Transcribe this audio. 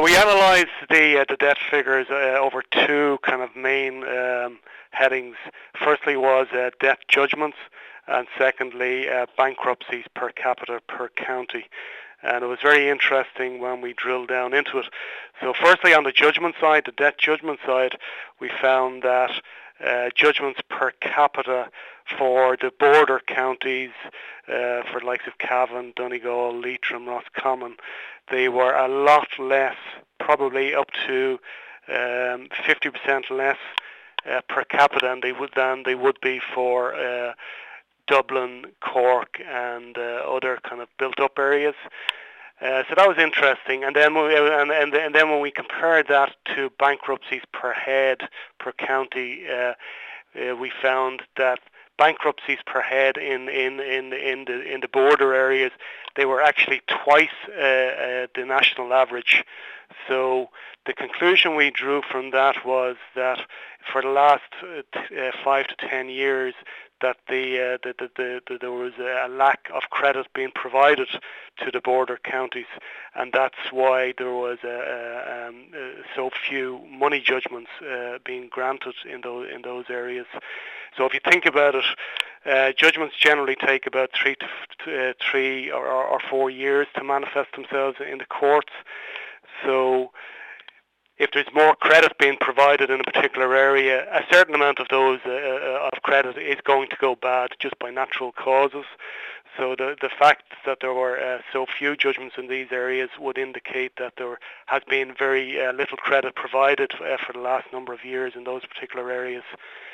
we analysed the debt figures over two kind of main headings. Firstly was debt judgments, and secondly bankruptcies per capita per county. And it was very interesting when we drilled down into it. So firstly, on the judgment side, the debt judgment side, we found that judgments per capita for the border counties, for the likes of Cavan, Donegal, Leitrim, Roscommon, they were a lot less, probably up to 50% less per capita than they would be for Dublin, Cork, and other kind of built-up areas. So that was interesting. And then when we compared that to bankruptcies per head per county, we found that bankruptcies per head in the border areas, they were actually twice the national average. So the conclusion we drew from that was that for the last 5 to 10 years, that there was a lack of credit being provided to the border counties, and that's why there was so few money judgments being granted in those areas. So if you think about it, judgments generally take about 3 or 4 years to manifest themselves in the courts. So if there's more credit being provided in a particular area, a certain amount of those of credit is going to go bad just by natural causes. So the fact that there were so few judgments in these areas would indicate that there has been very little credit provided for the last number of years in those particular areas.